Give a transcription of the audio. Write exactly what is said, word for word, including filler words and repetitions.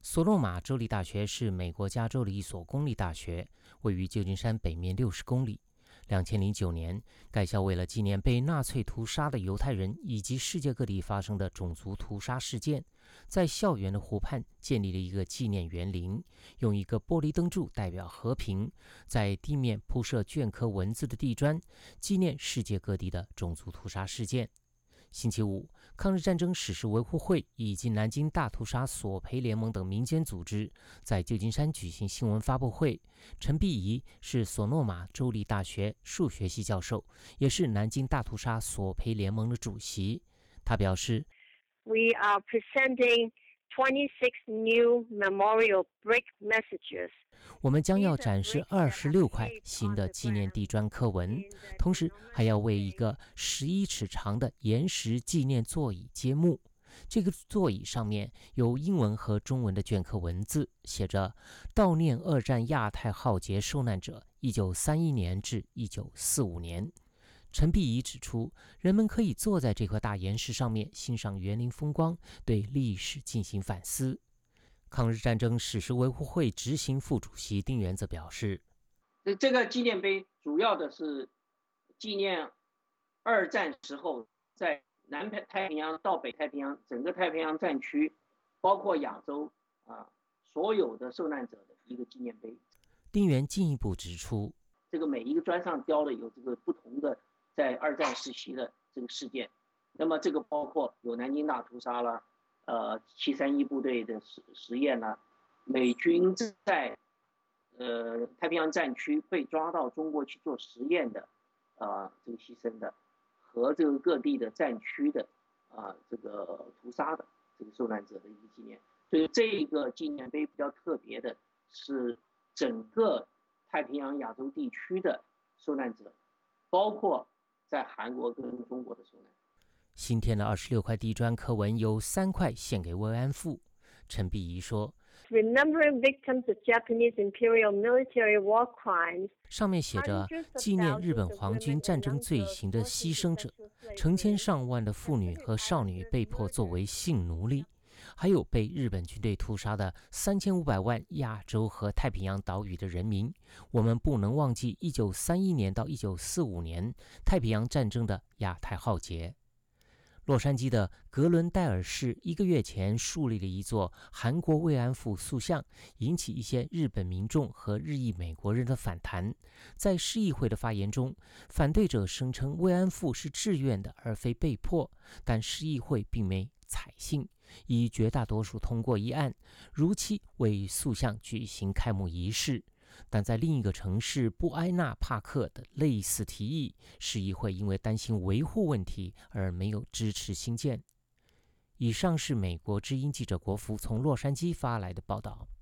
索诺马州立大学是美国加州的一所公立大学，位于旧金山北面六十公里。两千零九年，该校为了纪念被纳粹屠杀的犹太人以及世界各地发生的种族屠杀事件，在校园的湖畔建立了一个纪念园林，用一个玻璃灯柱代表和平，在地面铺设镌刻文字的地砖，纪念世界各地的种族屠杀事件。星期五，抗日战争史实维护会以及南京大屠杀索赔联盟等民间组织在旧金山举行新闻发布会。陈碧仪是索诺马州立大学数学系教授，也是南京大屠杀索赔联盟的主席。他表示 We are presenting twenty-six new memorial brick messages. 我们将要展示二十六块新的纪念地砖刻文，同时还要为一个十一尺长的岩石纪念座椅揭幕。这个座椅上面有英文和中文的镌刻文字，写着悼念二战亚太浩劫受难者一九三一年至一九四五年。陈碧仪指出，人们可以坐在这块大岩石上面欣赏园林风光，对历史进行反思。抗日战争史实维护会执行副主席丁原则表示， 这个纪念碑主要的是纪念二战时候在南太平洋到北太平洋整个太平洋战区，包括亚洲啊所有的受难者的一个纪念碑。 丁原进一步指出， 这个每一个砖上雕的有这个不同的在二战时期的这个事件，那么这个包括有南京大屠杀了，呃七三一部队的实实验了，美军在呃太平洋战区被抓到中国去做实验的啊、呃、这个牺牲的，和这个各地的战区的啊、呃、这个屠杀的这个受难者的一个纪念。所以这个纪念碑比较特别的是整个太平洋亚洲地区的受难者，包括在韩国跟中国的受难。 新添的二十六块地砖刻文有三块献给慰安妇。陈碧仪说 Remembering victims of Japanese imperial military war crimes. 上面写着纪念日本皇军战争罪行的牺牲者，成千上万的妇女和少女被迫作为性奴隶，还有被日本军队屠杀的三千五百万亚洲和太平洋岛屿的人民。我们不能忘记一九三一年到一九四五年太平洋战争的亚太浩劫。洛杉矶的格伦戴尔市一个月前树立了一座韩国慰安妇塑像，引起一些日本民众和日裔美国人的反弹。在市议会的发言中，反对者声称慰安妇是自愿的而非被迫，但市议会并没采信，以绝大多数通过一案，如期为塑像举行开幕仪式。但在另一个城市布埃纳帕克的类似提议，市议会因为担心维护问题而没有支持兴建。以上是美国之音记者国福从洛杉矶发来的报道。